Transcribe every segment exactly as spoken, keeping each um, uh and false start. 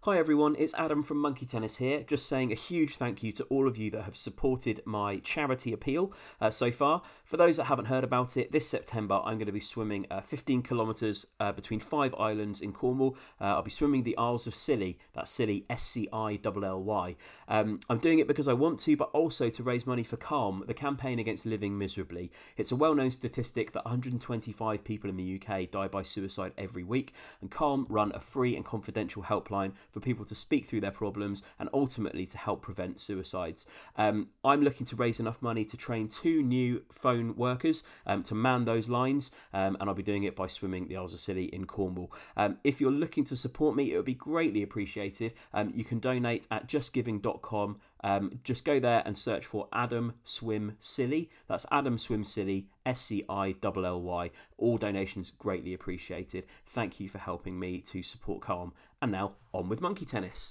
Hi everyone, it's Adam from Monkey Tennis here, just saying a huge thank you to all of you that have supported my charity appeal uh, so far. For those that haven't heard about it, this September I'm going to be swimming uh, fifteen kilometres uh, between five islands in Cornwall. Uh, I'll be swimming the Isles of Scilly, that's Scilly, S C I L L Y. Um, I'm doing it because I want to, but also to raise money for Calm, the campaign against living miserably. It's a well-known statistic that one hundred twenty-five people in the U K die by suicide every week, and Calm run a free and confidential helpline for people to speak through their problems and ultimately to help prevent suicides. Um, I'm looking to raise enough money to train two new phone workers um, to man those lines, um, and I'll be doing it by swimming the Isles of Scilly in Cornwall. Um, if you're looking to support me, it would be greatly appreciated. Um, you can donate at just giving dot com. Um, just go there and search for Adam Swim Scilly. That's Adam Swim Scilly, S C I L L Y. All donations greatly appreciated. Thank you for helping me to support Calm. And now, on with Monkey Tennis.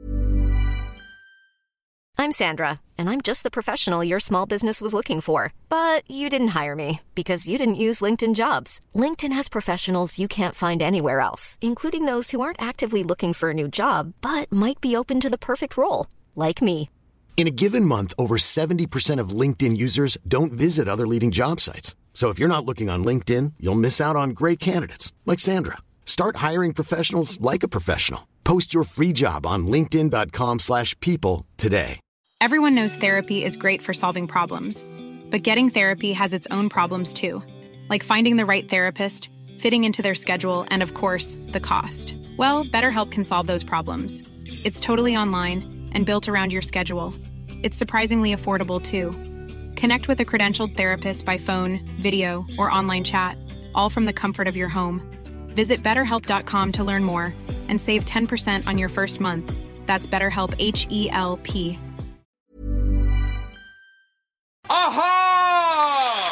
I'm Sandra, and I'm just the professional your small business was looking for. But you didn't hire me because you didn't use LinkedIn Jobs. LinkedIn has professionals you can't find anywhere else, including those who aren't actively looking for a new job, but might be open to the perfect role, like me. In a given month, over seventy percent of LinkedIn users don't visit other leading job sites. So if you're not looking on LinkedIn, you'll miss out on great candidates like Sandra. Start hiring professionals like a professional. Post your free job on linkedin dot com slash people today. Everyone knows therapy is great for solving problems, but getting therapy has its own problems too, like finding the right therapist, fitting into their schedule, and of course, the cost. Well, BetterHelp can solve those problems. It's totally online and built around your schedule. It's surprisingly affordable too. Connect with a credentialed therapist by phone, video, or online chat, all from the comfort of your home. Visit better help dot com to learn more and save ten percent on your first month. That's BetterHelp, H E L P. Aha!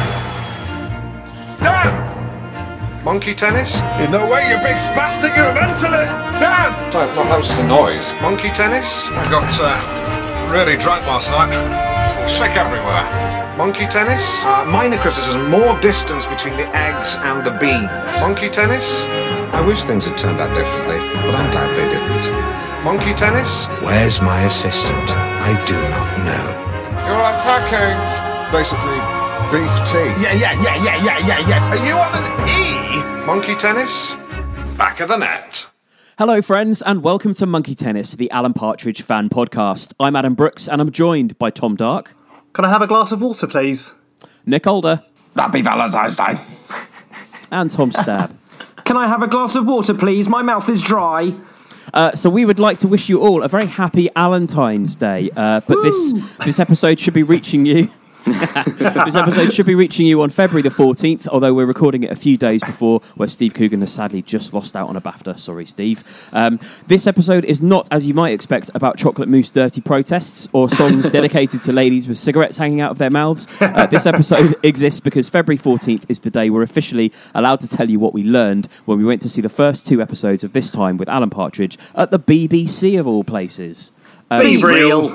Dan! Monkey tennis? In no way, you big spastic, you're a mentalist! Dan! Don't, not how's the noise? Monkey tennis? I got uh, really drunk last night. Sick everywhere. Monkey tennis? Uh, minor criticism, more distance between the eggs and the beans. Monkey tennis? I wish things had turned out differently, but I'm glad they didn't. Monkey tennis? Where's my assistant? I do not know. You're unpacking. Basically, beef tea. Yeah, yeah, yeah, yeah, yeah, yeah, yeah. Are you on an E? Monkey tennis? Back of the net. Hello friends and welcome to Monkey Tennis, the Alan Partridge fan podcast. I'm Adam Brooks and I'm joined by Tom Dark. Can I have a glass of water, please? Nick Older. Happy Valentine's Day. And Tom Stab. Can I have a glass of water, please? My mouth is dry. Uh, so we would like to wish you all a very happy Valentine's Day. Uh, but this this episode should be reaching you... this episode should be reaching you on February the fourteenth, although we're recording it a few days before, where Steve Coogan has sadly just lost out on a BAFTA. Sorry, Steve. Um, this episode is not, as you might expect, about chocolate mousse dirty protests or songs dedicated to ladies with cigarettes hanging out of their mouths. Uh, this episode exists because February fourteenth is the day we're officially allowed to tell you what we learned when we went to see the first two episodes of This Time with Alan Partridge at the B B C of all places. Um, Be real.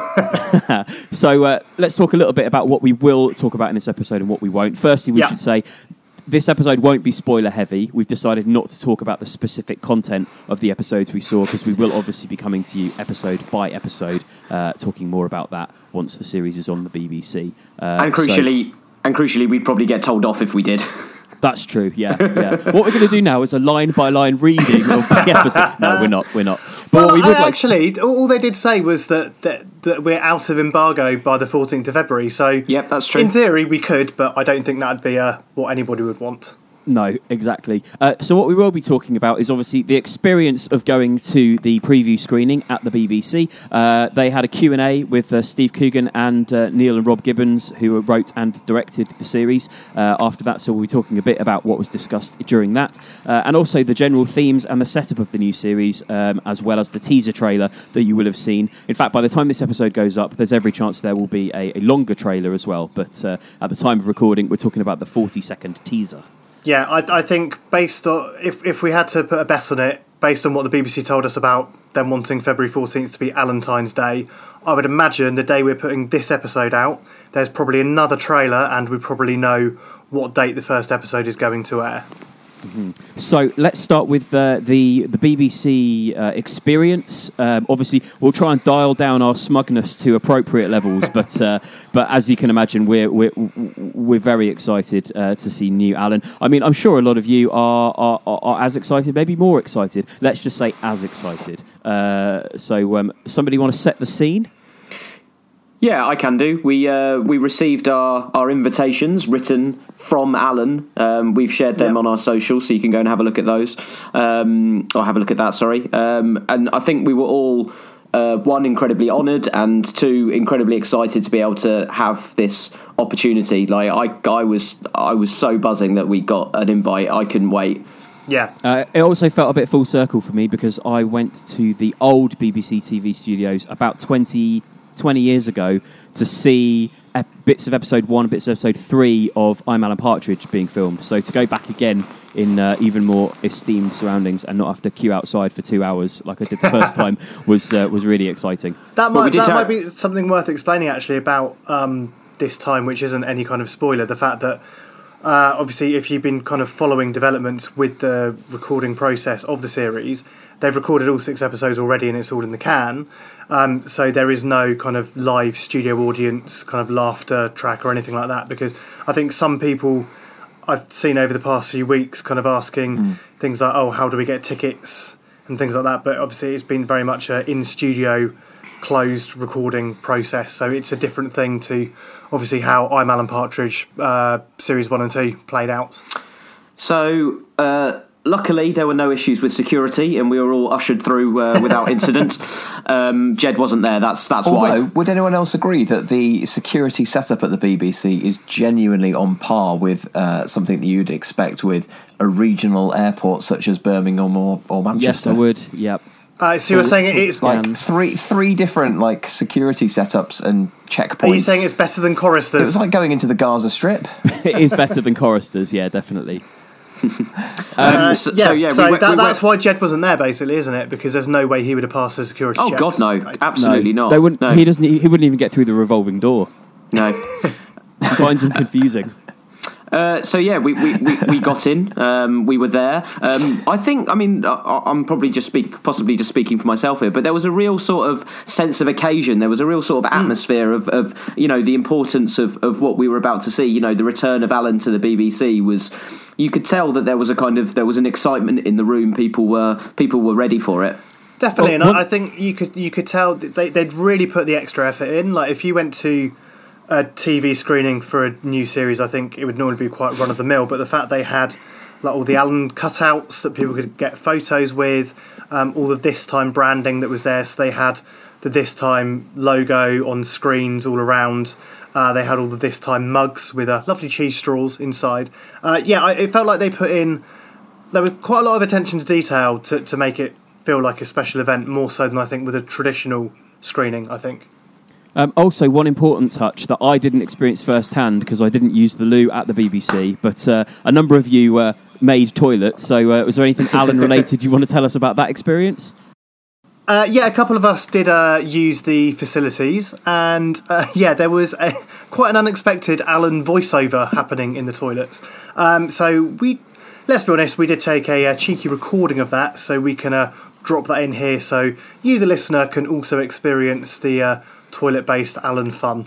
so uh, let's talk a little bit about what we will talk about in this episode and what we won't. Firstly, we yeah. should say this episode won't be spoiler heavy. We've decided not to talk about the specific content of the episodes we saw because we will obviously be coming to you episode by episode, uh, talking more about that once the series is on the B B C. Uh, and crucially, so, and crucially, we'd probably get told off if we did. That's true, yeah, yeah. What we're going to do now is a line-by-line reading of the episode. No, we're not, we're not. But well, what we would I, like actually, to... all they did say was that, that that we're out of embargo by the fourteenth of February, so yep, that's true. In theory, we could, but I don't think that'd be uh, what anybody would want. No, exactly. Uh, so what we will be talking about is obviously the experience of going to the preview screening at the B B C. Uh, they had a Q and A with uh, Steve Coogan and uh, Neil and Rob Gibbons, who wrote and directed the series uh, after that. So we'll be talking a bit about what was discussed during that, uh, and also the general themes and the setup of the new series, um, as well as the teaser trailer that you will have seen. In fact, by the time this episode goes up, there's every chance there will be a, a longer trailer as well. But uh, at the time of recording, we're talking about the forty-second teaser. Yeah, I, I think based on if if we had to put a bet on it, based on what the B B C told us about them wanting February fourteenth to be Valentine's Day, I would imagine the day we're putting this episode out, there's probably another trailer, and we probably know what date the first episode is going to air. Mm-hmm. So let's start with uh, the the B B C uh, experience. Um, obviously, we'll try and dial down our smugness to appropriate levels, but uh, but as you can imagine, we're we're we're very excited uh, to see new Alan. I mean, I'm sure a lot of you are are, are, are as excited, maybe more excited. Let's just say as excited. Uh, so, um, somebody want to set the scene? Yeah, I can do. We uh, we received our, our invitations written from Alan. Um, we've shared them yep. on our socials, so you can go and have a look at those. Um, or have a look at that, sorry. Um, and I think we were all, uh, one, incredibly honoured, and two, incredibly excited to be able to have this opportunity. Like I, I was I was so buzzing that we got an invite. I couldn't wait. Yeah. Uh, it also felt a bit full circle for me because I went to the old B B C T V studios about twenty years ago to see ep- bits of episode one, bits of episode three of I'm Alan Partridge being filmed. So to go back again in uh, even more esteemed surroundings and not have to queue outside for two hours like I did the first time was uh, was really exciting. That might that ta- might be something worth explaining actually about um, this time, which isn't any kind of spoiler. The fact that uh, obviously if you've been kind of following developments with the recording process of the series, they've recorded all six episodes already and it's all in the can. Um, so there is no kind of live studio audience, kind of laughter track or anything like that, because I think some people I've seen over the past few weeks kind of asking mm. things like, oh, how do we get tickets and things like that. But obviously it's been very much an in-studio closed recording process. So it's a different thing to obviously how I'm Alan Partridge uh, series one and two played out. So... Uh Luckily, there were no issues with security, and we were all ushered through uh, without incident. um, Jed wasn't there. That's that's Although, why. Would anyone else agree that the security setup at the B B C is genuinely on par with uh, something that you'd expect with a regional airport such as Birmingham or, or Manchester? Yes, I would. Yep. Uh, so you're saying it is like three three different like security setups and checkpoints. Are you saying it's better than Choristers? It was like going into the Gaza Strip. It is better than Choristers. Yeah, definitely. um, uh, so, yeah, so, yeah, so we, that, we that's why Jed wasn't there, basically, isn't it? Because there's no way he would have passed the security oh, checks. God, no. Right? Absolutely no. not. They wouldn't, no. He doesn't. He wouldn't even get through the revolving door. No. He finds them confusing. Uh, so yeah, we, we, we, we got in. Um, we were there. Um, I think. I mean, I, I'm probably just speak, possibly just speaking for myself here, but there was a real sort of sense of occasion. There was a real sort of atmosphere of, of you know, the importance of, of what we were about to see. You know, the return of Alan to the B B C was. You could tell that there was a kind of there was an excitement in the room. People were people were ready for it. Definitely, well, and I, I think you could you could tell that they, they'd really put the extra effort in. Like if you went to a T V screening for a new series, I think it would normally be quite run of the mill. But the fact they had like all the Alan cutouts that people could get photos with, um, all the This Time branding that was there, so they had the This Time logo on screens all around. Uh, they had all the This Time mugs with uh, lovely cheese straws inside. Uh, yeah, I, it felt like they put in... There was quite a lot of attention to detail to, to make it feel like a special event, more so than I think with a traditional screening, I think. Um, also, one important touch that I didn't experience firsthand because I didn't use the loo at the B B C, but uh, a number of you uh, made toilets. So uh, was there anything Alan-related you want to tell us about that experience? Uh, yeah, a couple of us did uh, use the facilities, and uh, yeah, there was a, quite an unexpected Alan voiceover happening in the toilets. Um, so we, let's be honest, we did take a, a cheeky recording of that, so we can uh, drop that in here, so you, the listener, can also experience the uh, toilet-based Alan fun.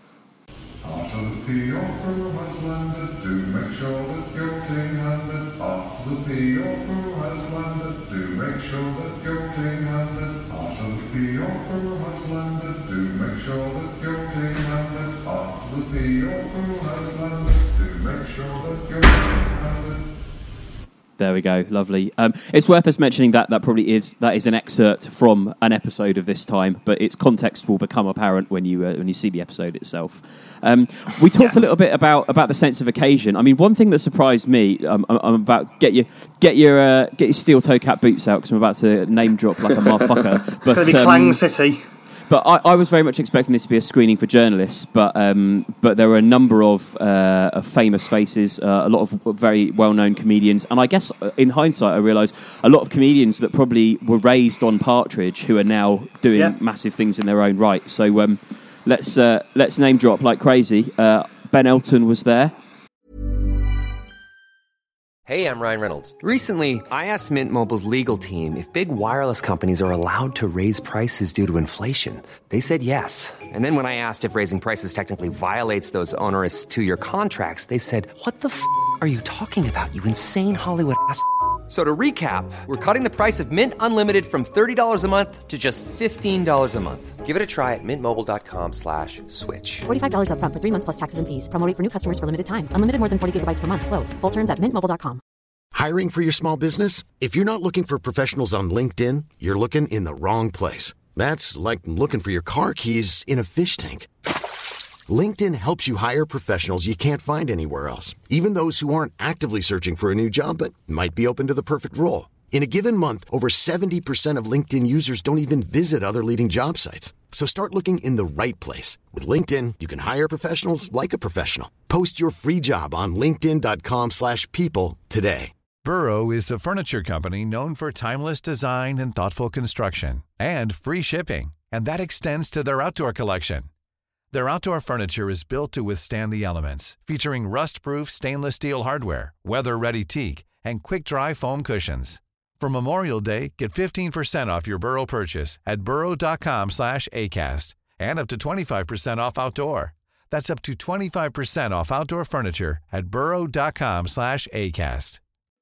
After the P O crew has landed, do make sure that your team landed. After the P O crew has landed, do make sure that your team landed. After the P O crew has landed, do make sure that your team landed. After the P O crew has landed, do make sure that your team landed. There we go, lovely. Um, it's worth us mentioning that that probably is that is an excerpt from an episode of This Time, but its context will become apparent when you uh, when you see the episode itself. Um, we talked yeah. a little bit about, about the sense of occasion. I mean, one thing that surprised me, um, I'm, I'm about to get your get your uh, get your steel toe cap boots out because I'm about to name drop like a motherfucker. It's going to be um, Clang City. But I, I was very much expecting this to be a screening for journalists, but um, but there were a number of, uh, of famous faces, uh, a lot of very well-known comedians, and I guess in hindsight I realised a lot of comedians that probably were raised on Partridge who are now doing yeah. massive things in their own right. So um, let's uh, let's name drop like crazy. Uh, Ben Elton was there. Hey, I'm Ryan Reynolds. Recently, I asked Mint Mobile's legal team if big wireless companies are allowed to raise prices due to inflation. They said yes. And then when I asked if raising prices technically violates those onerous two-year contracts, they said, what the f*** are you talking about, you insane Hollywood ass f- So to recap, we're cutting the price of Mint Unlimited from thirty dollars a month to just fifteen dollars a month. Give it a try at mintmobile.com slash switch. forty-five dollars up front for three months plus taxes and fees. Promo rate for new customers for limited time. Unlimited more than forty gigabytes per month. Slows full terms at mint mobile dot com. Hiring for your small business? If you're not looking for professionals on LinkedIn, you're looking in the wrong place. That's like looking for your car keys in a fish tank. LinkedIn helps you hire professionals you can't find anywhere else, even those who aren't actively searching for a new job but might be open to the perfect role. In a given month, over seventy percent of LinkedIn users don't even visit other leading job sites. So start looking in the right place. With LinkedIn, you can hire professionals like a professional. Post your free job on linkedin.com slash people today. Burrow is a furniture company known for timeless design and thoughtful construction, and free shipping, and that extends to their outdoor collection. Their outdoor furniture is built to withstand the elements, featuring rust-proof stainless steel hardware, weather-ready teak, and quick-dry foam cushions. For Memorial Day, get fifteen percent off your Burrow purchase at burrow.com slash ACAST and up to twenty-five percent off outdoor. That's up to twenty-five percent off outdoor furniture at burrow.com slash ACAST.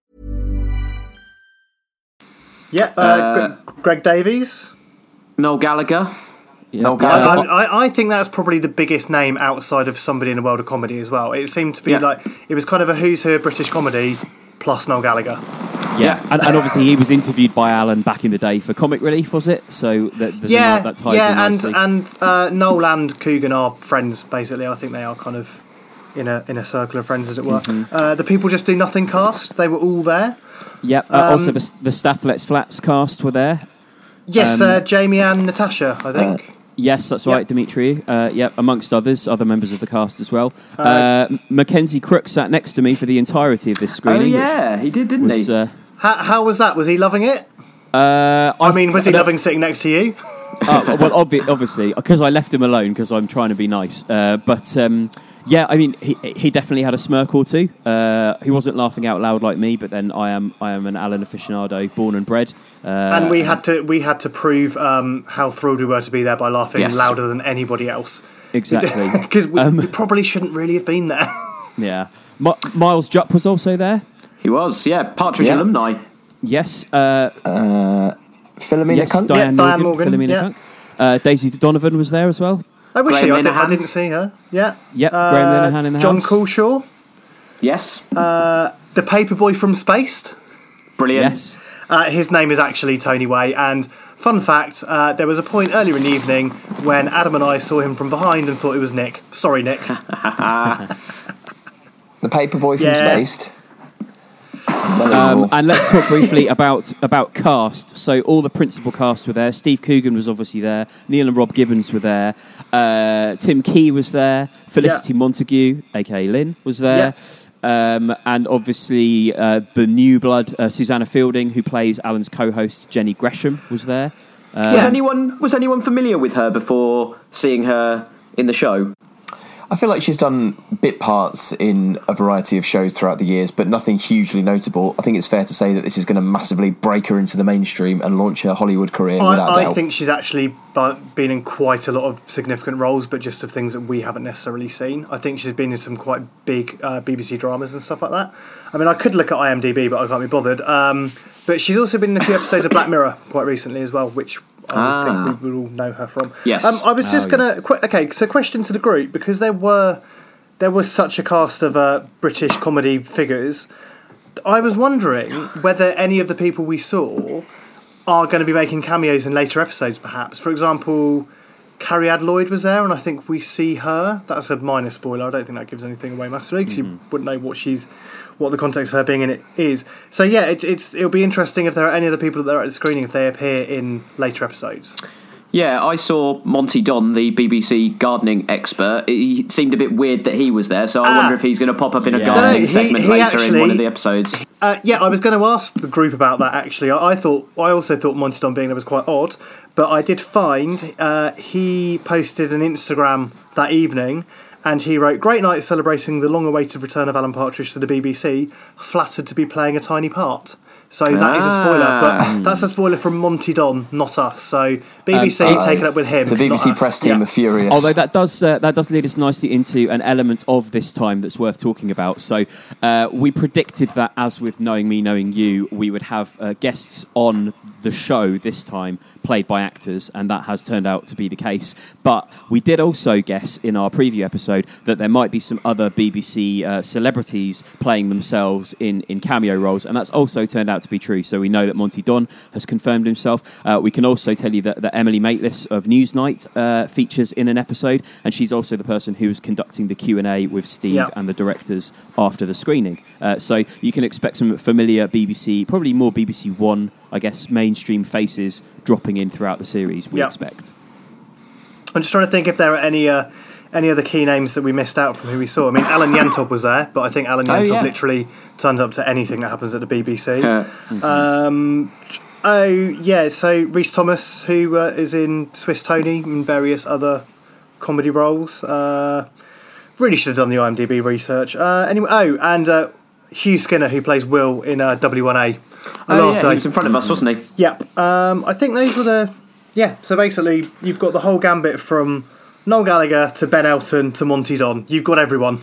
Yeah, uh, Uh, Gre- Greg Davies. Noel Gallagher. Noel I, Gallagher. I, I think that's probably the biggest name outside of somebody in the world of comedy as well. It seemed to be Yeah. like it was kind of a who's who of British comedy plus Noel Gallagher. Yeah, and, and obviously he was interviewed by Alan back in the day for Comic Relief, was it? So that, there's Yeah, a, that ties in yeah, and nicely. and uh, Noel and Coogan are friends basically. I think they are kind of in a in a circle of friends, as it were. Mm-hmm. Uh, the People Just Do Nothing cast, they were all there. Yep. Uh, Um, also, the, the Staff Let's Flats cast were there. Yes, Um, uh, Jamie and Natasha, I think. Yes, that's Yep. right, Dimitri. Uh, yep, amongst others, other members of the cast as well. Uh, Uh, M- Mackenzie Crook sat next to me for the entirety of this Oh, screening. yeah, he did, didn't was, he? Uh, How, how was that? Was he loving it? uh, I mean, was he no, loving sitting next to you? uh, well, obvi- obviously, because I left him alone because I'm trying to be nice. Uh, but um, yeah, I mean, he he definitely had a smirk or two. Uh, he wasn't laughing out loud like me, but then I am I am an Alan aficionado, born and bred. Uh, And we had to we had to prove um, how thrilled we were to be there by laughing Yes. louder than anybody else. Exactly. Because we, Um, we probably shouldn't really have been there. Yeah, Mi- Miles Jupp was also there. He was, yeah, Partridge Yeah. alumni. Yes. Uh, Uh, Philomena yes, Cunt? Diane Yeah, Diane Morgan. Morgan, Philomena yeah. Cunk. Uh, Daisy Donovan was there as well. I wish Graham she. I, did, I Linehan. didn't see her. Yeah. Yep, Uh, Graham Linehan in the John house. Coulshaw, Yes, uh, the Paperboy from Spaced. brilliant. Yes. Uh, his name is actually Tony Way. And fun fact: uh, there was a point earlier in the evening when Adam and I saw him from behind and thought it was Nick. Sorry, Nick. The Paperboy from Yeah. Spaced. Um, and let's talk briefly about about cast. So all the principal cast were there. Steve Coogan was obviously there. Neil and Rob Gibbons were there. Uh, Tim Key was there. Felicity Yeah. Montague, aka Lynn, was there. Um, and obviously uh, the new blood, uh, Susanna Fielding, who plays Alan's co-host Jenny Gresham, was there. Uh, Was anyone was anyone familiar with her before seeing her in the show? I feel like she's done bit parts in a variety of shows throughout the years, but nothing hugely notable. I think it's fair to say that this is going to massively break her into the mainstream and launch her Hollywood career without I, I doubt. think she's actually bu- been in quite a lot of significant roles, but just of things that we haven't necessarily seen. I think she's been in some quite big uh, B B C dramas and stuff like that. I mean, I could look at I M D B, but I can't be bothered. Um, but she's also been in a few episodes of Black Mirror quite recently as well, which I Ah. think we will all know her from. Yes. Um, I was just Oh, going to... Qu- okay, so question to the group, because there were there was such a cast of uh, British comedy figures, I was wondering whether any of the people we saw are going to be making cameos in later episodes, perhaps. For example, Carrie Adloyd was there, and I think we see her. That's a minor spoiler. I don't think that gives anything away massively, because you wouldn't know what she's, what the context of her being in it is. So yeah, it, it's it'll be interesting if there are any other people that are at the screening, if they appear in later episodes. Yeah, I saw Monty Don, the B B C gardening expert. It seemed a bit weird that he was there, so I Ah. wonder if he's going to pop up in a Yeah. gardening No, no, he- segment he later actually- in one of the episodes. Uh, yeah, I was going to ask the group about that. Actually, I, I thought I also thought Monty Don being there was quite odd, but I did find uh, he posted an Instagram that evening, And he wrote, "Great night celebrating the long-awaited return of Alan Partridge to the B B C. Flattered to be playing a tiny part." So that ah. is a spoiler, but that's a spoiler from Monty Don, not us. So B B C um, uh, taken up with him. The B B C press team yeah. are furious. Although that does uh, that does lead us nicely into an element of this time that's worth talking about. So uh, we predicted that, as with Knowing Me, Knowing You, we would have uh, guests on the show this time played by actors, and that has turned out to be the case. But we did also guess in our preview episode that there might be some other B B C uh, celebrities playing themselves in, in cameo roles, and that's also turned out to be true. So we know that Monty Don has confirmed himself. Uh, we can also tell you that, that Emily Maitlis of Newsnight uh, features in an episode, and she's also the person who was conducting the Q and A with Steve yep. and the directors after the screening. Uh, so you can expect some familiar B B C, probably more B B C One, I guess, mainstream faces dropping in throughout the series, we yep. expect. I'm just trying to think if there are any uh, any other key names that we missed out from who we saw. I mean, Alan Yentop was there, but I think Alan Yentop oh, yeah. literally turns up to anything that happens at the B B C. Yeah. Mm-hmm. Um, oh, yeah, so Rhys Thomas, who uh, is in Swiss Tony and various other comedy roles. Uh, really should have done the IMDb research. Uh, anyway, oh, and uh, Hugh Skinner, who plays Will in uh, W one A. Oh, yeah, he was in front of us, wasn't he? Yep. Um, I think those were the... Yeah, so basically, you've got the whole gambit from Noel Gallagher to Ben Elton to Monty Don. You've got everyone.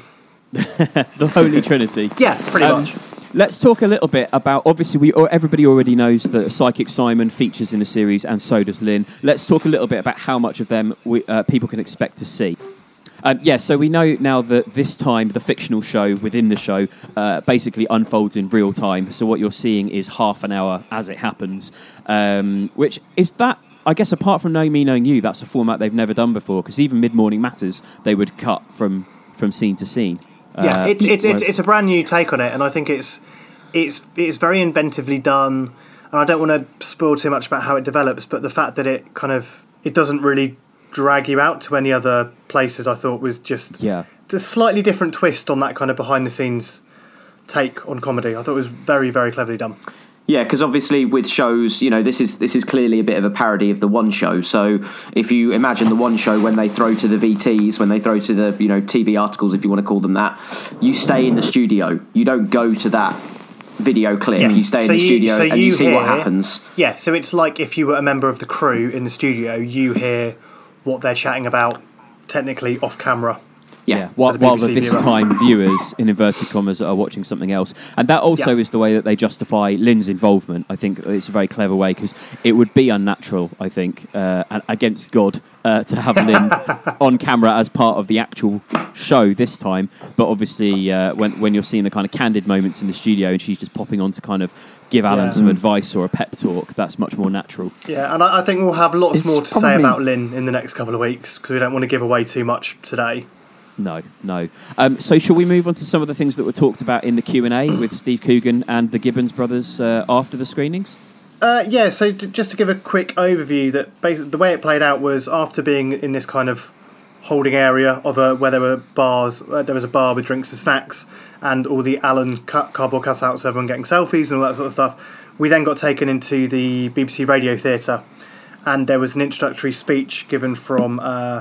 The Holy Trinity. Yeah, pretty um, much. Let's talk a little bit about, obviously, we everybody already knows that Psychic Simon features in the series, and so does Lynn. Let's talk a little bit about how much of them we, uh, people can expect to see. Um, yeah, so we know now that this time the fictional show within the show uh, basically unfolds in real time. So what you're seeing is half an hour as it happens, um, which is that, I guess, apart from Knowing Me, Knowing You, that's a format they've never done before, because even Mid-Morning Matters, they would cut from, from scene to scene. Yeah, uh, it, it, it's it's a brand new take on it, and I think it's it's it's very inventively done. And I don't want to spoil too much about how it develops, but the fact that it kind of it doesn't really drag you out to any other places, I thought was just yeah. a slightly different twist on that kind of behind the scenes take on comedy. I thought it was very, very cleverly done. Yeah, because obviously with shows, you know, this is this is clearly a bit of a parody of the One Show. So if you imagine the One Show, when they throw to the V Ts, when they throw to the, you know, T V articles, if you want to call them that, you stay in the studio. You don't go to that video clip. Yes. You stay so in the you, studio so and you, you see hear, what happens. Yeah, so it's like if you were a member of the crew in the studio, you hear what they're chatting about technically off camera. Yeah, yeah. while, the, while the this viewer. time viewers, in inverted commas, are watching something else. And that also yeah. is the way that they justify Lynn's involvement. I think it's a very clever way, because it would be unnatural, I think, uh, against God, uh, to have Lynn on camera as part of the actual show this time. But obviously, uh, when, when you're seeing the kind of candid moments in the studio and she's just popping on to kind of give Alan yeah. some advice or a pep talk, that's much more natural. Yeah, and I, I think we'll have lots it's more to say about Lynn in the next couple of weeks, because we don't want to give away too much today. No, no. Um, so shall we move on to some of the things that were talked about in the Q and A with Steve Coogan and the Gibbons brothers uh, after the screenings? Uh, yeah, so d- just to give a quick overview, that basically the way it played out was after being in this kind of holding area of a, where there were bars, uh, there was a bar with drinks and snacks, and all the Alan cut, cardboard cutouts, everyone getting selfies and all that sort of stuff. We then got taken into the B B C Radio Theatre, and there was an introductory speech given from Uh,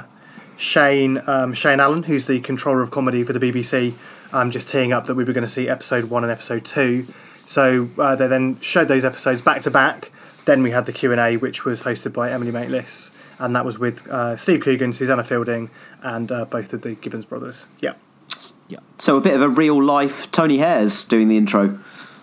Shane um, Shane Allen, who's the controller of comedy for the B B C, um, just teeing up that we were going to see episode one and episode two. So uh, they then showed those episodes back to back. Then we had the Q and A, which was hosted by Emily Maitlis, and that was with uh, Steve Coogan, Susanna Fielding, and uh, both of the Gibbons brothers. Yeah, yeah. So a bit of a real life Tony Hayers doing the intro.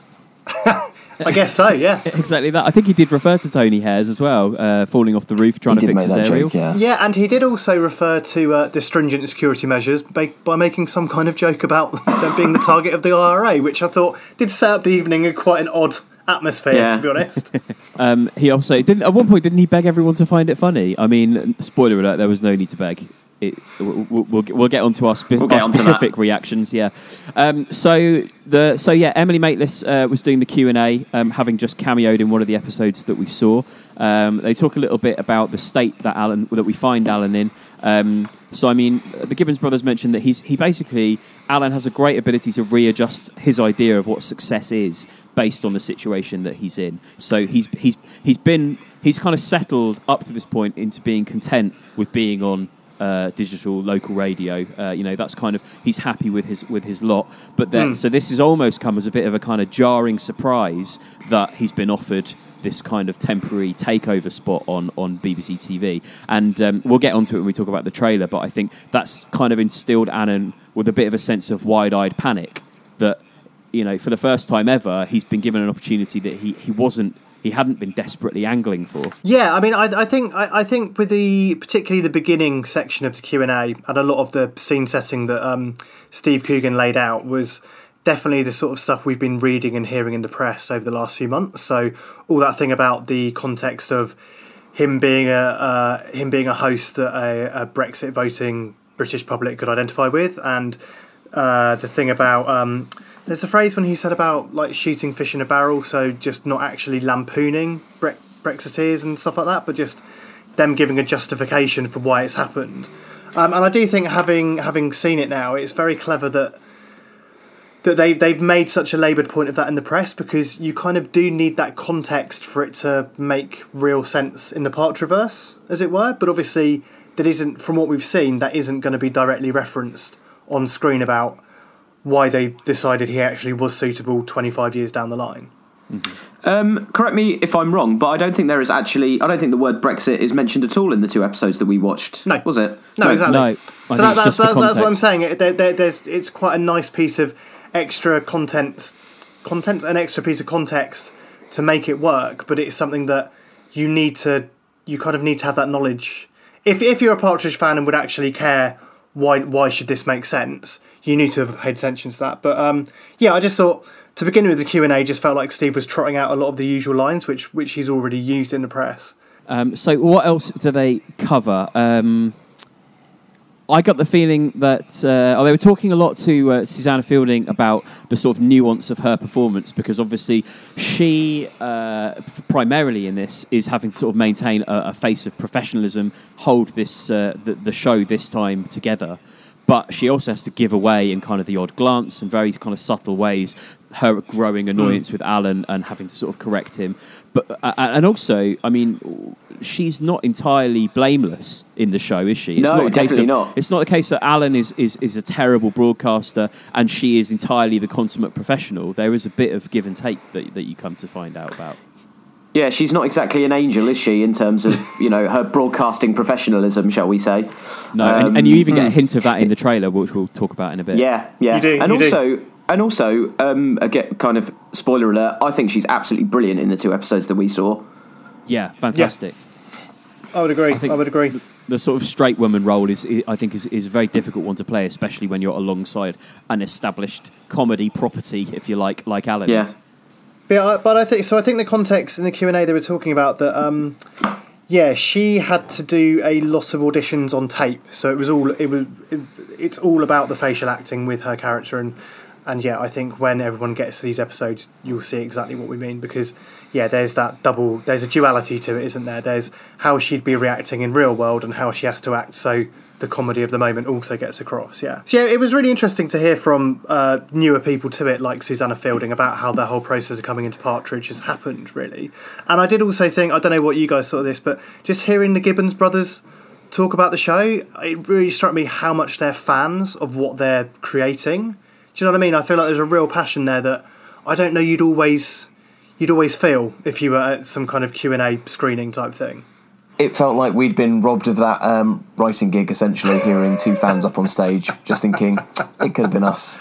I guess so, yeah. Exactly that. I think he did refer to Tony Hayers as well, uh, falling off the roof trying he to fix his aerial. Joke, yeah. yeah, and he did also refer to uh, the stringent security measures by, by making some kind of joke about them being the target of the I R A, which I thought did set up the evening in quite an odd atmosphere, yeah. to be honest. um, he also didn't. At one point, didn't he beg everyone to find it funny? I mean, spoiler alert: there was no need to beg. It, we'll, we'll, we'll get onto our, spe- we'll our specific reactions. Yeah. Um, so the so yeah, Emily Maitlis uh, was doing the Q and A, um, having just cameoed in one of the episodes that we saw. Um, they talk a little bit about the state that Alan that we find Alan in. Um, so I mean, the Gibbons brothers mentioned that he's he basically Alan has a great ability to readjust his idea of what success is based on the situation that he's in. So he's he's he's been he's kind of settled up to this point into being content with being on uh, digital local radio. Uh, you know, that's kind of he's happy with his with his lot. But then, mm. so this has almost come as a bit of a kind of jarring surprise that he's been offered this kind of temporary takeover spot on, on B B C T V. And um, we'll get onto it when we talk about the trailer, but I think that's kind of instilled Annan with a bit of a sense of wide-eyed panic that, you know, for the first time ever, he's been given an opportunity that he, he wasn't, he hadn't been desperately angling for. Yeah, I mean, I, I think I, I think with the, particularly the beginning section of the Q and A, and a lot of the scene setting that um, Steve Coogan laid out was definitely the sort of stuff we've been reading and hearing in the press over the last few months. So all that thing about the context of him being a uh, him being a host that a, a Brexit voting British public could identify with, and uh, the thing about um, there's a phrase when he said about like shooting fish in a barrel, so just not actually lampooning Bre- Brexiteers and stuff like that, but just them giving a justification for why it's happened. Um, and I do think having having seen it now, it's very clever that. that they've, they've made such a laboured point of that in the press, because you kind of do need that context for it to make real sense in the Partridgeverse, as it were. But obviously, that isn't, from what we've seen, that isn't going to be directly referenced on screen about why they decided he actually was suitable twenty-five years down the line. Mm-hmm. Um, correct me if I'm wrong, but I don't think there is actually, I don't think the word Brexit is mentioned at all in the two episodes that we watched. No. Was it? No, no. exactly. No, so that, that's, that's, that's what I'm saying. It, there, there, there's, it's quite a nice piece of extra content, content, an extra piece of context to make it work, but it's something that you need to, you kind of need to have that knowledge. If if you're a Partridge fan and would actually care, why why should this make sense? You need to have paid attention to that. But um, yeah, I just thought to begin with the Q and A, just felt like Steve was trotting out a lot of the usual lines, which which he's already used in the press. Um, so what else do they cover? Um, I got the feeling that uh, oh, they were talking a lot to uh, Susanna Fielding about the sort of nuance of her performance, because obviously she, uh, primarily in this, is having to sort of maintain a, a face of professionalism, hold this uh, the, the show this time together. But she also has to give away in kind of the odd glance and very kind of subtle ways her growing annoyance mm. with Alan and having to sort of correct him. But uh, and also, I mean, she's not entirely blameless in the show, is she? It's no, not a definitely case of, not. It's not the case that Alan is, is, is a terrible broadcaster and she is entirely the consummate professional. There is a bit of give and take that, that you come to find out about. Yeah, she's not exactly an angel, is she, in terms of, you know, her broadcasting professionalism, shall we say? No, um, and, and you even get a hint of that in the trailer, which we'll talk about in a bit. Yeah, yeah. You do, and, you also, do. and also, um, again, kind of spoiler alert, I think she's absolutely brilliant in the two episodes that we saw. Yeah, fantastic. Yeah. I would agree. I, think I would agree. The, the sort of straight woman role is, I think, is, is a very difficult one to play, especially when you're alongside an established comedy property, if you like, like Alan yeah. is. Yeah, but I think so. I think the context in the Q and A they were talking about that. Um, yeah, she had to do a lot of auditions on tape, so it was all it was. It, it's all about the facial acting with her character, and and yeah, I think when everyone gets to these episodes, you'll see exactly what we mean, because yeah, there's that double. There's a duality to it, isn't there? There's how she'd be reacting in real world and how she has to act. So the comedy of the moment also gets across, yeah. So yeah, it was really interesting to hear from uh, newer people to it, like Susanna Fielding, about how the whole process of coming into Partridge has happened, really. And I did also think, I don't know what you guys thought of this, but just hearing the Gibbons brothers talk about the show, it really struck me how much they're fans of what they're creating. Do you know what I mean? I feel like there's a real passion there that I don't know you'd always you'd always feel if you were at some kind of Q and A screening type thing. It felt like we'd been robbed of that um, writing gig, essentially, hearing two fans up on stage, just thinking, it could have been us.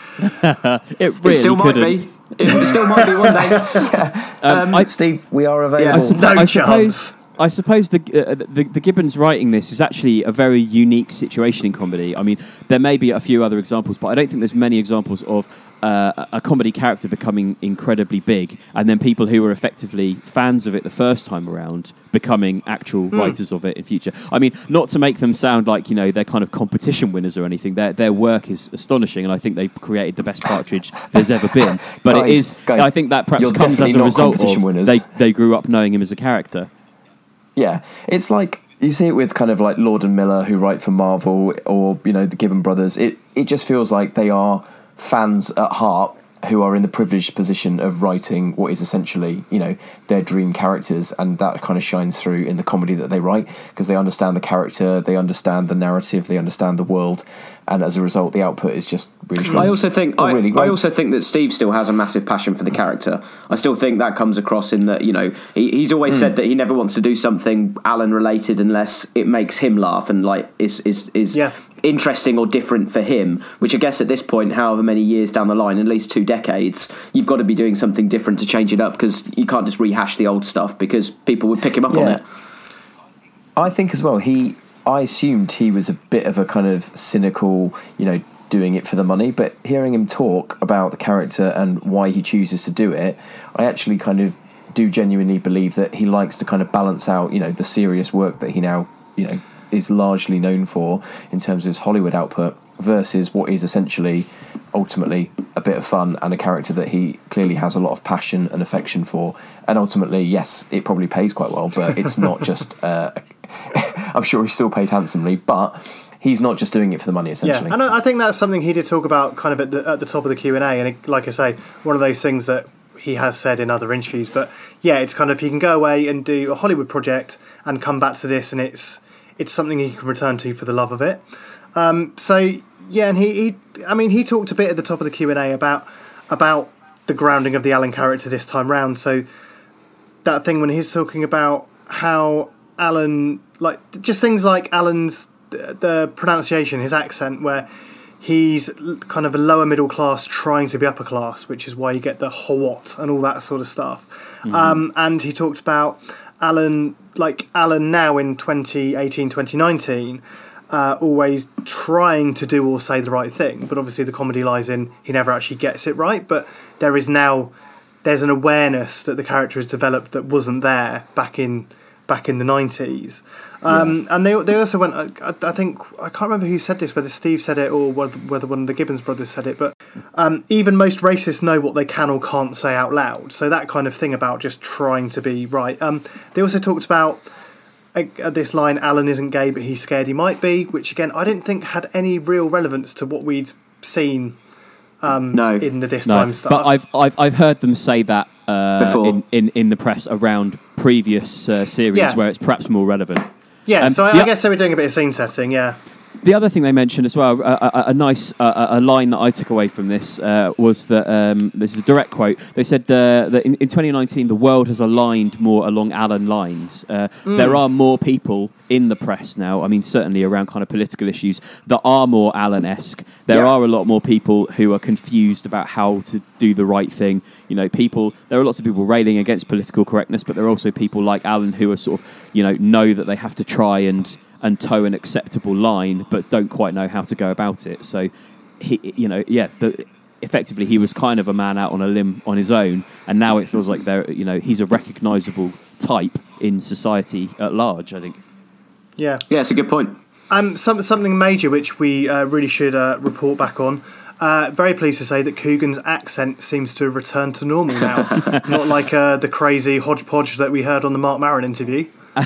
It really it still couldn't. might be. It still might be one day. yeah. um, um, I, Steve, we are available. Yeah, I, suppo- no I chance. suppose. I suppose the, uh, the the Gibbons writing this is actually a very unique situation in comedy. I mean, there may be a few other examples, but I don't think there's many examples of uh, a comedy character becoming incredibly big, and then people who were effectively fans of it the first time around becoming actual mm. writers of it in future. I mean, not to make them sound like, you know, they're kind of competition winners or anything. Their their work is astonishing, and I think they've created the best Partridge there's ever been. But guys, it is, guys, I think that perhaps you're comes as a not result competition of winners. they they grew up knowing him as a character. Yeah, it's like you see it with kind of like Lord and Miller, who write for Marvel, or you know the Gibbon brothers. It it just feels like they are fans at heart, who are in the privileged position of writing what is essentially, you know, their dream characters, and that kind of shines through in the comedy that they write, because they understand the character, they understand the narrative, they understand the world, and as a result, the output is just really strong. I also think oh, I, really I also think that Steve still has a massive passion for the character. I still think that comes across in that, you know, he, he's always mm. said that he never wants to do something Alan related unless it makes him laugh and like is is is yeah. interesting or different for him. Which I guess at this point, however many years down the line, at least two decades, you've got to be doing something different to change it up, because you can't just rehash the old stuff because people would pick him up yeah. on it. I think as well he. I assumed he was a bit of a kind of cynical, you know, doing it for the money, but hearing him talk about the character and why he chooses to do it, I actually kind of do genuinely believe that he likes to kind of balance out, you know, the serious work that he now, you know, is largely known for in terms of his Hollywood output versus what is essentially ultimately a bit of fun and a character that he clearly has a lot of passion and affection for. And ultimately, yes, it probably pays quite well, but it's not just uh, I'm sure he's still paid handsomely, but he's not just doing it for the money, essentially. Yeah, and I think that's something he did talk about kind of at the, at the top of the Q and A, and it, like I say, one of those things that he has said in other interviews. But yeah, it's kind of, he can go away and do a Hollywood project and come back to this, and it's it's something he can return to for the love of it. Um, so yeah, and he, he, I mean, he talked a bit at the top of the Q and A about about the grounding of the Alan character this time round. So that thing when he's talking about how Alan, like just things like Alan's the pronunciation, his accent, where he's kind of a lower middle class trying to be upper class, which is why you get the what and all that sort of stuff. Mm-hmm. Um, and he talked about Alan, like Alan now in twenty eighteen, twenty nineteen, uh, always trying to do or say the right thing. But obviously the comedy lies in he never actually gets it right. But there is now, there's an awareness that the character has developed that wasn't there back in back in the nineties. Um, yeah. And they they also went, I, I think, I can't remember who said this, whether Steve said it or whether, whether one of the Gibbons brothers said it, but um, even most racists know what they can or can't say out loud. So that kind of thing about just trying to be right. Um, they also talked about uh, this line, Alan isn't gay, but he's scared he might be, which again, I didn't think had any real relevance to what we'd seen um, no. in the This no. Time stuff. But I've, I've, I've heard them say that uh, Before. in, in, in the press around previous uh, series Yeah. where it's perhaps more relevant. Yeah, Um, so I, the- I guess they were doing a bit of scene setting, yeah. The other thing they mentioned as well, a, a, a nice uh, a line that I took away from this uh, was that, um, this is a direct quote, they said uh, that in, in twenty nineteen the world has aligned more along Alan lines. Uh, Mm. There are more people in the press now, I mean certainly around kind of political issues, that are more Alan-esque. There Yeah. are a lot more people who are confused about how to do the right thing. You know, people, there are lots of people railing against political correctness, but there are also people like Alan who are sort of, you know, know that they have to try and and toe an acceptable line, but don't quite know how to go about it. So, he, you know, yeah, the, effectively he was kind of a man out on a limb on his own, and now it feels like there, you know, he's a recognisable type in society at large, I think. Yeah. Yeah, it's a good point. Um, some, something major which we uh, really should uh, report back on. Uh, very pleased to say that Coogan's accent seems to have returned to normal now. Not like uh, the crazy hodgepodge that we heard on the Mark Maron interview.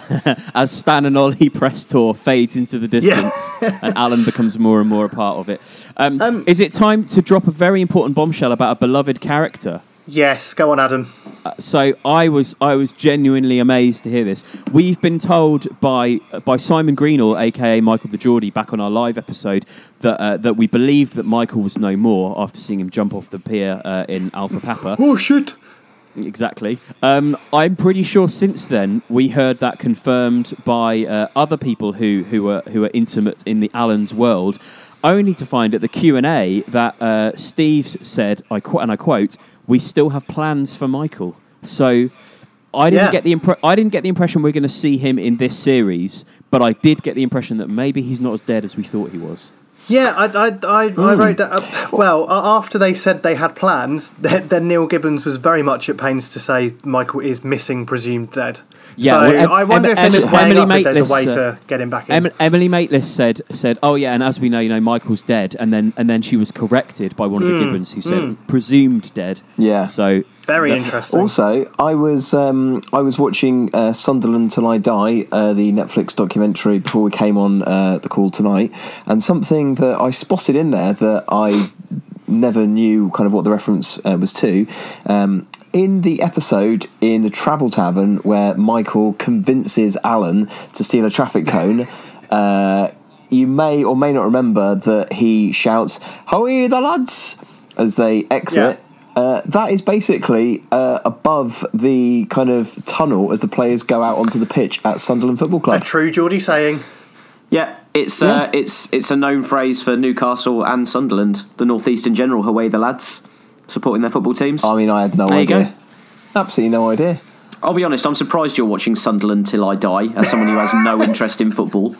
As Stan and Ollie press tour fades into the distance Yeah. and Alan becomes more and more a part of it. Um, Um, is it time to drop a very important bombshell about a beloved character? Yes, go on, Adam. Uh, so I was I was genuinely amazed to hear this. We've been told by by Simon Greenall, aka Michael the Geordie, back on our live episode that uh, that we believed that Michael was no more after seeing him jump off the pier uh, in Alpha Papa. Oh shit! Exactly. Um, I'm pretty sure since then we heard that confirmed by uh, other people who who are who are intimate in the Alan's world, only to find at the Q and A that uh, Steve said, I qu- and I quote, "We still have plans for Michael." So I didn't Yeah. get the impre- I didn't get the impression we're going to see him in this series, but I did get the impression that maybe he's not as dead as we thought he was. Yeah, I, I, I, I wrote that up. Well, a- after they said they had plans, then, then Neil Gibbons was very much at pains to say Michael is missing, presumed dead. Yeah, so well, em- I wonder em- if they're just em- playing Emily up if there's a way Maitlis, uh, to get him back in. Em- Emily Maitlis said said, "Oh yeah," and as we know, you know, Michael's dead, and then and then she was corrected by one of the Mm, Gibbons who said mm. presumed dead. Yeah. So Very yeah. interesting. Also, I was um, I was watching uh, Sunderland Till I Die, uh, the Netflix documentary, before we came on uh, the call tonight, and something that I spotted in there that I never knew kind of what the reference uh, was to. Um, in the episode in the Travel Tavern where Michael convinces Alan to steal a traffic cone, uh, you may or may not remember that he shouts, "Howie the lads!" as they exit. Yeah. Uh, that is basically uh, above the kind of tunnel as the players go out onto the pitch at Sunderland Football Club. A true Geordie saying. Yeah, it's Yeah. Uh, it's it's a known phrase for Newcastle and Sunderland, the North East in general. Away the lads, supporting their football teams. I mean, I had no there idea. You go. Absolutely no idea. I'll be honest, I'm surprised you're watching Sunderland till I die, as someone who has no interest in football.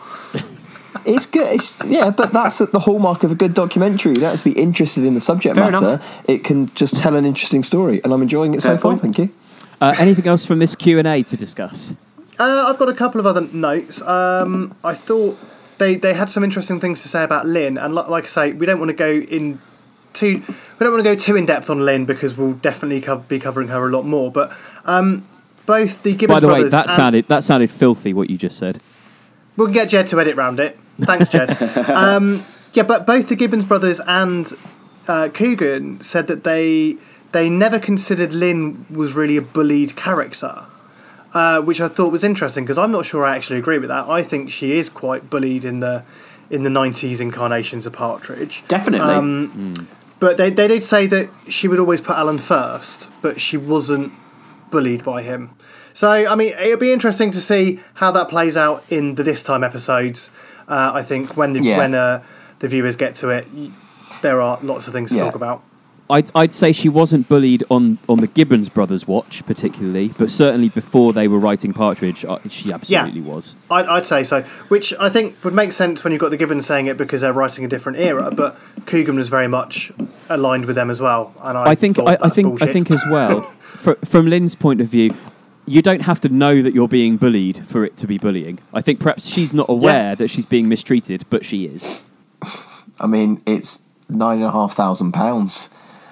It's good. It's, yeah, but that's the hallmark of a good documentary. You don't have to be interested in the subject Fair matter. enough. It can just tell an interesting story, and I'm enjoying it Fair so far. point. Thank you. Uh, anything else from this Q and A to discuss? Uh, I've got a couple of other notes. Um, I thought they, they had some interesting things to say about Lynn, and like, like I say, we don't want to go in too we don't want to go too in depth on Lynn because we'll definitely co- be covering her a lot more. But um, both the Gibbons By the way, brothers that and- sounded that sounded filthy. What you just said. We can get Jed to edit round it. Thanks, Jed. um, yeah, but both the Gibbons brothers and uh, Coogan said that they they never considered Lynn was really a bullied character, uh, which I thought was interesting because I'm not sure I actually agree with that. I think she is quite bullied in the in the nineties incarnations of Partridge. Definitely. Um, mm. But they they did say that she would always put Alan first, but she wasn't bullied by him. So, I mean, it'll be interesting to see how that plays out in the This Time episodes. Uh, I think when the, Yeah. when uh, the viewers get to it, there are lots of things to Yeah. talk about. I'd, I'd say she wasn't bullied on, on the Gibbons brothers' watch, particularly, but certainly before they were writing Partridge, uh, she absolutely Yeah. was. I'd, I'd say so, which I think would make sense when you've got the Gibbons saying it because they're writing a different era, but Coogan was very much aligned with them as well. And I, I think thought I, I that's think bullshit. I think as well, fr from Lynn's point of view, you don't have to know that you're being bullied for it to be bullying. I think perhaps she's not aware Yeah. that she's being mistreated, but she is. I mean, it's nine and a half thousand pounds.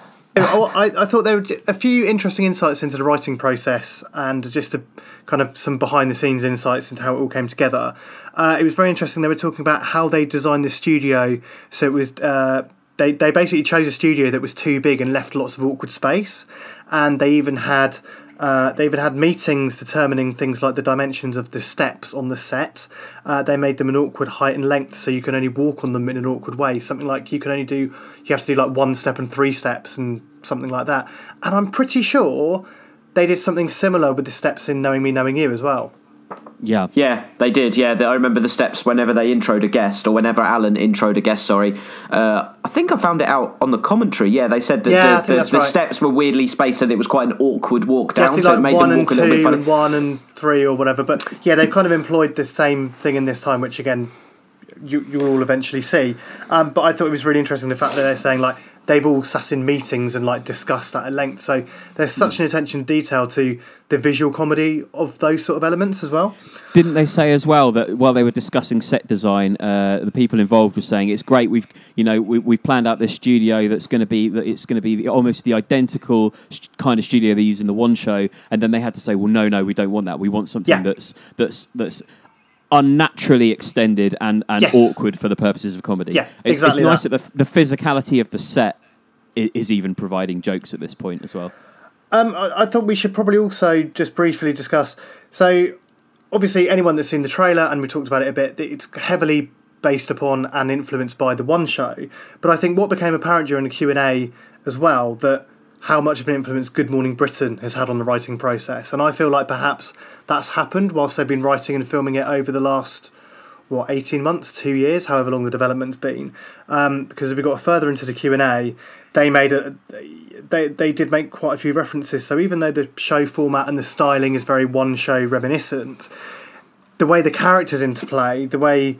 Oh, I, I thought there were a few interesting insights into the writing process and just a, kind of some behind the scenes insights into how it all came together. Uh, it was very interesting. They were talking about how they designed the studio. So it was uh, they they basically chose a studio that was too big and left lots of awkward space, and they even had. Uh, they even had meetings determining things like the dimensions of the steps on the set. Uh, they made them an awkward height and length, so you can only walk on them in an awkward way. Something like you can only do, you have to do like one step and three steps and something like that. And I'm pretty sure they did something similar with the steps in Knowing Me, Knowing You as well. Yeah. Yeah, they did. Yeah, I remember the steps whenever they introed a guest, or whenever Alan introed a guest, sorry. Uh, I think I found it out on the commentary. Yeah, they said that Yeah, I the, think the, that's the right. steps were weirdly spaced so that it was quite an awkward walk You have down, to do so like it made one them and walk a little bit two funny. and one and three or whatever. But yeah, they've kind of employed the same thing in this time, which again, you you will all eventually see. Um, but I thought it was really interesting the fact that they're saying like they've all sat in meetings and like discussed that at length. So there's such an attention to detail to the visual comedy of those sort of elements as well. Didn't they say as well that while they were discussing set design, uh, the people involved were saying it's great. We've you know we, we've planned out this studio that's going to be that it's going to be the, almost the identical sh- kind of studio they use in the One Show, and then they had to say, well, no, no, we don't want that. We want something Yeah. that's that's that's unnaturally extended and, and Yes. awkward for the purposes of comedy. Yeah, it's, exactly it's nice that. that, the, the physicality of the set i- is even providing jokes at this point as well. Um, I, I thought we should probably also just briefly discuss. So, obviously, anyone that's seen the trailer, and we talked about it a bit, that it's heavily based upon and influenced by the One Show. But I think what became apparent during the Q and A as well, that how much of an influence Good Morning Britain has had on the writing process. And I feel like perhaps that's happened whilst they've been writing and filming it over the last, what, eighteen months, two years, however long the development's been. Um, because as we got further into the Q and A, they made a... They, they did make quite a few references. So even though the show format and the styling is very One Show reminiscent, the way the characters interplay, the way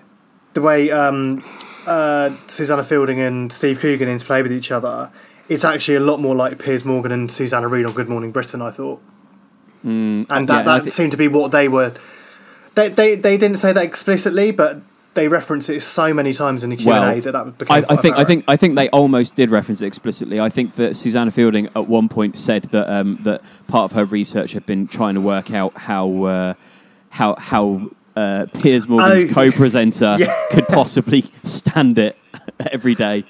the way um, uh, Susanna Fielding and Steve Coogan interplay with each other, it's actually a lot more like Piers Morgan and Susanna Reid on Good Morning Britain, I thought. Mm, And yeah, that, I that thi- seemed to be what they were... They, they, they didn't say that explicitly, but they reference it so many times in the Q and A Well, that that became I, I quite think I apparent. think I think they almost did reference it explicitly. I think that Susanna Fielding at one point said that um, that part of her research had been trying to work out how uh, how how uh, Piers Morgan's Oh, co-presenter yeah. could possibly stand it every day.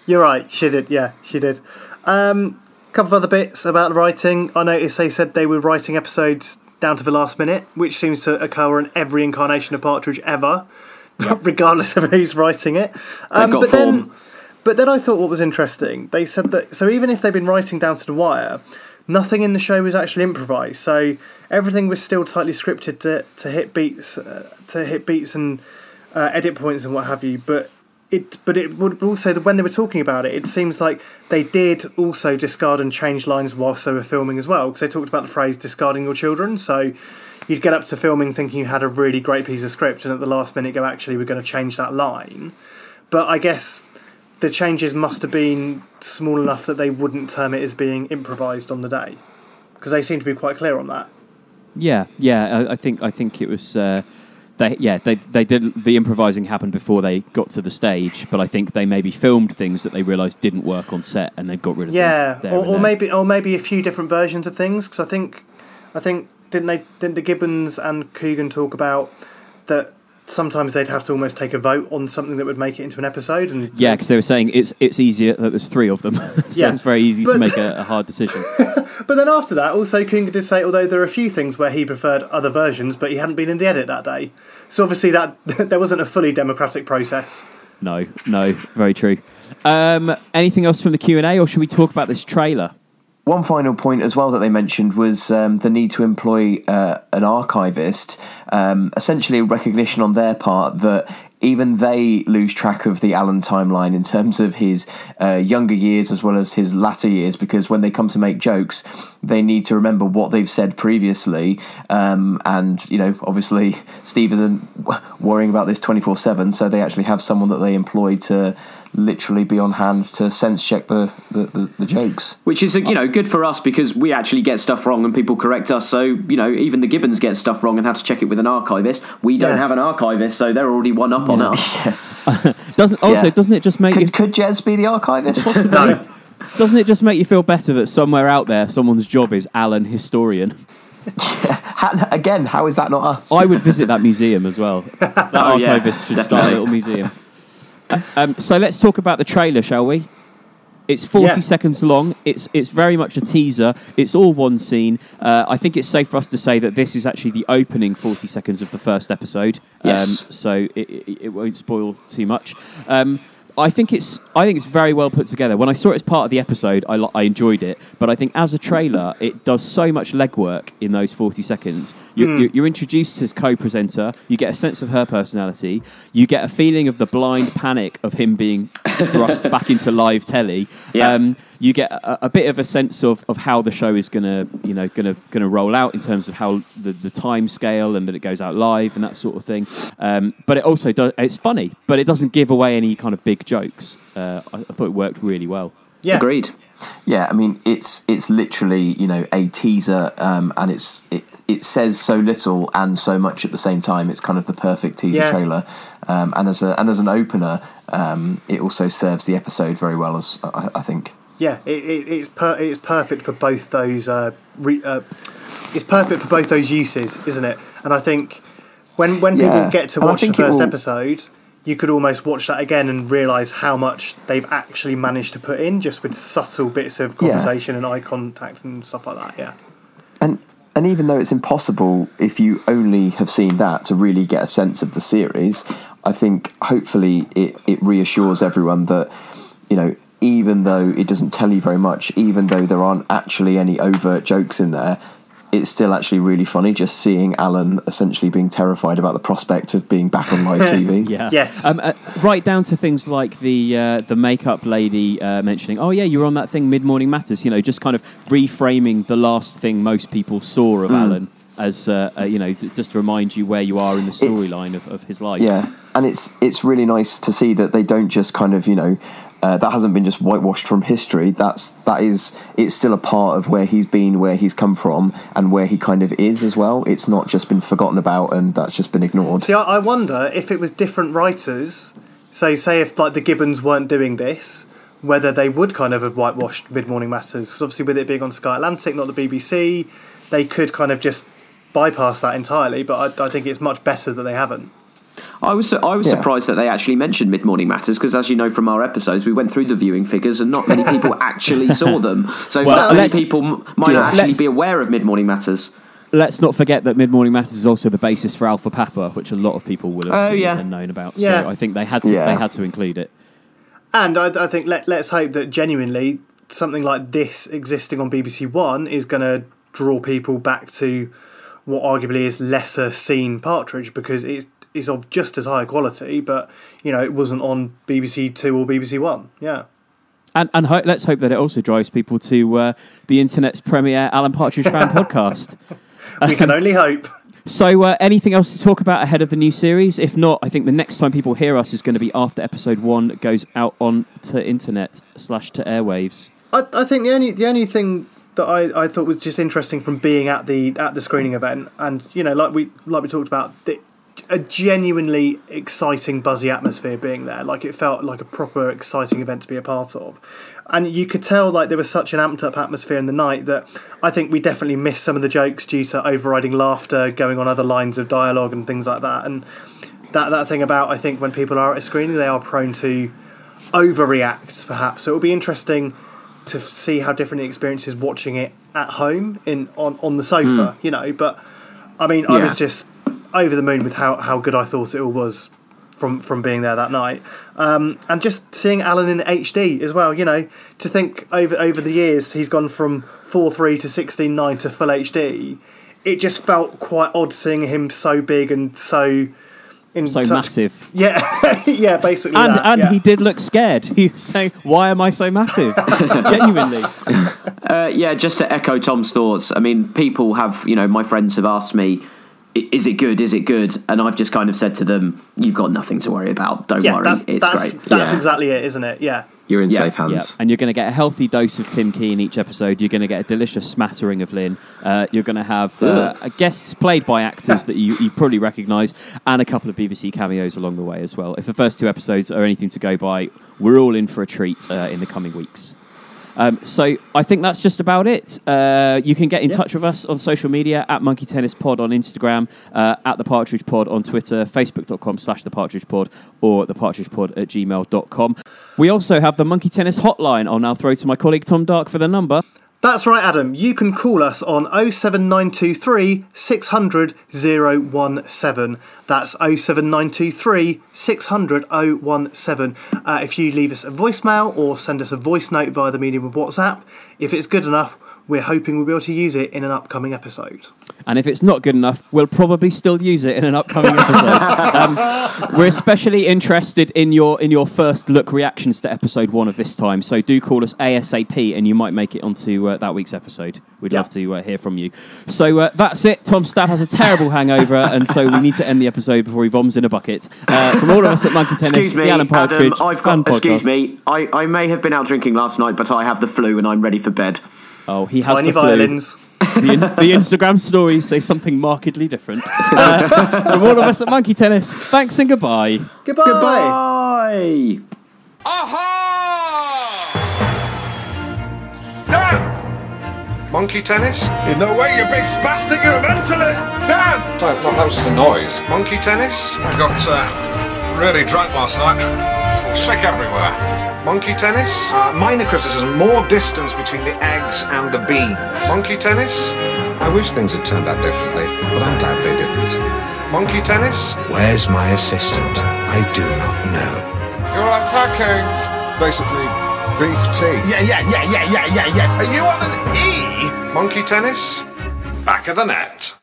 You're right. She did. Yeah, she did. Um, a couple of other bits about the writing. I noticed they said they were writing episodes down to the last minute, which seems to occur in every incarnation of Partridge ever, yep. regardless of who's writing it. Um, They've got but form. then, but then I thought what was interesting. They said that so even if they've been writing down to the wire, nothing in the show was actually improvised. So everything was still tightly scripted to to hit beats, uh, to hit beats and uh, edit points and what have you. But It, but it would also, when they were talking about it, it seems like they did also discard and change lines whilst they were filming as well, because they talked about the phrase discarding your children. So you'd get up to filming thinking you had a really great piece of script, and at the last minute go, actually, we're going to change that line. But I guess the changes must have been small enough that they wouldn't term it as being improvised on the day, because they seem to be quite clear on that. Yeah, yeah, I, I think I think it was... Uh They, yeah, they they did the improvising happened before they got to the stage, but I think they maybe filmed things that they realised didn't work on set, and they got rid of yeah, them. Yeah, or, or maybe or maybe a few different versions of things. Because I think, I think didn't they didn't the Gibbons and Coogan talk about that sometimes they'd have to almost take a vote on something that would make it into an episode, and yeah, because they were saying it's it's easier that there's three of them, so yeah. it's very easy but, to make a, a hard decision. But then after that, also Coogan did say, although there are a few things where he preferred other versions, but he hadn't been in the edit that day. So obviously that there wasn't a fully democratic process. No, no, very true. Um, anything else from the Q and A, or should we talk about this trailer? One final point as well that they mentioned was um, the need to employ uh, an archivist, um, essentially a recognition on their part that even they lose track of the Alan timeline in terms of his uh, younger years as well as his latter years, because when they come to make jokes, they need to remember what they've said previously. Um, and, you know, obviously Steve isn't worrying about this twenty-four seven, so they actually have someone that they employ to literally be on hand to sense check the, the, the, the jokes. Which is, you know, good for us because we actually get stuff wrong and people correct us. So, you know, even the Gibbons get stuff wrong and have to check it with an archivist. We don't Yeah. have an archivist, so they're already one up on Yeah. us. doesn't also Yeah. doesn't it just make Could, you could Jez be the archivist? possibly, doesn't it just make you feel better that somewhere out there someone's job is Alan Historian? How- Again, how is that not us? I would visit that museum as well. That Oh, yeah, archivist should start a little museum. Um, so let's talk about the trailer, shall we? It's forty Yeah. seconds long. It's it's very much a teaser. It's all one scene. Uh, I think it's safe for us to say that this is actually the opening forty seconds of the first episode. Yes. Um, so it, it, it won't spoil too much. Um, I think it's I think it's very well put together. When I saw it as part of the episode, I, I enjoyed it. But I think as a trailer, it does so much legwork in those forty seconds. You're, Mm. you're, you're introduced as co-presenter. You get a sense of her personality. You get a feeling of the blind panic of him being thrust back into live telly. Yeah. Um, you get a, a bit of a sense of, of how the show is gonna you know gonna gonna roll out in terms of how the, the time scale and that it goes out live and that sort of thing. Um, but it also does. It's funny, but it doesn't give away any kind of big jokes. Uh, I, I thought it worked really well. Yeah. Agreed. Yeah, I mean, it's it's literally, you know, a teaser, um, and it's it, it says so little and so much at the same time. It's kind of the perfect teaser Yeah. trailer, um, and as a and as an opener, um, it also serves the episode very well, as I, I think. Yeah, it, it, it's per, it's perfect for both those. Uh, re, uh, it's perfect for both those uses, isn't it? And I think when when people Yeah, get to and I watch the think it first will- episode, you could almost watch that again and realise how much they've actually managed to put in, just with subtle bits of Yeah. conversation and eye contact and stuff like that. Yeah. And and even though it's impossible if you only have seen that to really get a sense of the series, I think hopefully it, it reassures everyone that, you know, even though it doesn't tell you very much, even though there aren't actually any overt jokes in there, it's still actually really funny just seeing Alan essentially being terrified about the prospect of being back on live T V. Yeah. Yes. Um, uh, right down to things like the uh, the makeup lady uh, mentioning, "Oh yeah, you were on that thing, Mid Morning Matters." You know, just kind of reframing the last thing most people saw of Mm. Alan as uh, uh, you know, to, just to remind you where you are in the storyline of, of his life. Yeah, and it's it's really nice to see that they don't just kind of, you know, uh, that hasn't been just whitewashed from history. That's that is it's still a part of where he's been, where he's come from, and where he kind of is as well. It's not just been forgotten about and that's just been ignored. See, I, I wonder if it was different writers. So, say if like the Gibbons weren't doing this, whether they would kind of have whitewashed Mid Morning Matters. Because obviously, with it being on Sky Atlantic, not the B B C, they could kind of just bypass that entirely. But I, I think it's much better that they haven't. I was I was Yeah. surprised that they actually mentioned Mid Morning Matters because, as you know from our episodes, we went through the viewing figures and not many people actually saw them. So Well, not many let's- people m- might yeah, not actually let's- be aware of Mid Morning Matters. Let's not forget that Mid Morning Matters is also the basis for Alpha Papa, which a lot of people will have Oh, seen yeah. and known about. Yeah. So I think they had to Yeah. they had to include it. And I, I think let, let's hope that genuinely something like this existing on B B C One is going to draw people back to what arguably is lesser seen Partridge, because it's is of just as high quality, but you know it wasn't on B B C Two or B B C One. Yeah. And and ho- let's hope that it also drives people to uh, the internet's premier Alan Partridge fan podcast. We can only hope. So, uh, anything else to talk about ahead of the new series? If not, I think the next time people hear us is going to be after episode one goes out on to internet slash to airwaves. I, I think the only the only thing that I, I thought was just interesting from being at the at the screening event, and you know, like we like we talked about, the, a genuinely exciting, buzzy atmosphere being there. Like it felt like a proper exciting event to be a part of, and you could tell like there was such an amped up atmosphere in the night that I think we definitely missed some of the jokes due to overriding laughter going on other lines of dialogue and things like that. And that that thing about, I think when people are at a screening, they are prone to overreact perhaps. So it will be interesting to see how different the experience is watching it at home in on, on the sofa, Mm. you know. But I mean, I Yeah. was just over the moon with how, how good I thought it all was from from being there that night, um, and just seeing Alan in H D as well. You know, to think over over the years he's gone from four three to sixteen nine to full H D. It just felt quite odd seeing him so big and so. In So such, massive. Yeah, yeah, basically. And that, and yeah. he did look scared. He was saying, "Why am I so massive?" Genuinely. Uh, yeah, just to echo Tom's thoughts. I mean, people have, you know, my friends have asked me, "I- "Is it good? Is it good?" And I've just kind of said to them, "You've got nothing to worry about. Don't yeah, worry, that's, it's that's, great." That's yeah. exactly it, isn't it? Yeah. You're in Yeah, safe hands. Yeah, and you're going to get a healthy dose of Tim Key in each episode. You're going to get a delicious smattering of Lynn. Uh, you're going to have uh, guests played by actors that you, you probably recognise, and a couple of B B C cameos along the way as well. If the first two episodes are anything to go by, we're all in for a treat uh, in the coming weeks. Um, so I think that's just about it. Uh, you can get in Yeah. touch with us on social media at Monkey Tennis Pod on Instagram, uh, at The Partridge Pod on Twitter, facebook.com slash The Partridge Pod, or The Partridge Pod at gmail dot com. We also have the Monkey Tennis Hotline. I'll now throw to my colleague Tom Dark for the number. That's right, Adam. You can call us on oh seven nine two three six hundred oh one seven. That's oh seven nine two three six hundred oh one seven. Uh, if you leave us a voicemail or send us a voice note via the medium of WhatsApp, if it's good enough, we're hoping we'll be able to use it in an upcoming episode. And if it's not good enough, we'll probably still use it in an upcoming episode. um, we're especially interested in your in your first look reactions to episode one of this time. So do call us ASAP, and you might make it onto uh, that week's episode. We'd Yeah. love to uh, hear from you. So uh, that's it. Tom Stapp has a terrible hangover, and so we need to end the episode before he vomits in a bucket. Uh, from all of us at Monkey Tennis, Excuse me, the Alan Partridge Adam, I've fan got, excuse podcast. me, I, I may have been out drinking last night, but I have the flu and I'm ready for bed. Oh, he has Tiny the flu. violins. The, in, the Instagram stories say something markedly different. Uh, from all of us at Monkey Tennis, thanks and goodbye. Goodbye. Goodbye. Dan! Monkey tennis? In no way, you big spastic, you're a mentalist! Dan! Sorry, no, that was just a noise. Monkey tennis? I got uh, really drunk last night. Sick everywhere. Monkey tennis? Uh, minor criticism, more distance between the eggs and the beans. Monkey tennis? I wish things had turned out differently, but I'm glad they didn't. Monkey tennis? Where's my assistant? I do not know. You're unpacking. Basically, beef tea. Yeah, yeah, yeah, yeah, yeah, yeah, yeah. Are you on an E? Monkey tennis? Back of the net.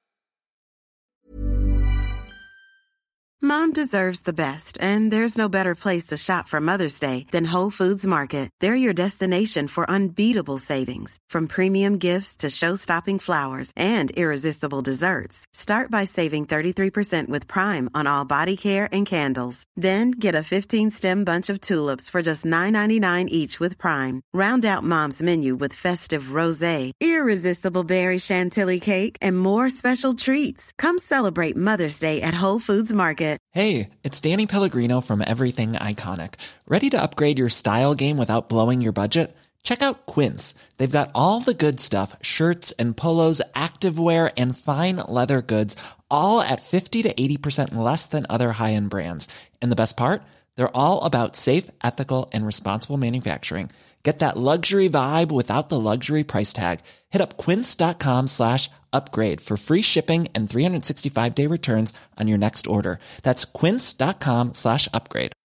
Mom deserves the best, and there's no better place to shop for Mother's Day than Whole Foods Market. They're your destination for unbeatable savings, from premium gifts to show-stopping flowers and irresistible desserts. Start by saving thirty-three percent with Prime on all body care and candles. Then get a fifteen-stem bunch of tulips for just nine ninety-nine each with Prime. Round out Mom's menu with festive rosé, irresistible berry chantilly cake, and more special treats. Come celebrate Mother's Day at Whole Foods Market. Hey, it's Danny Pellegrino from Everything Iconic. Ready to upgrade your style game without blowing your budget? Check out Quince. They've got all the good stuff, shirts and polos, activewear, and fine leather goods, all at fifty to eighty percent less than other high-end brands. And the best part? They're all about safe, ethical, and responsible manufacturing. Get that luxury vibe without the luxury price tag. Hit up quince.com slash upgrade for free shipping and three sixty-five day returns on your next order. That's quince.com slash upgrade.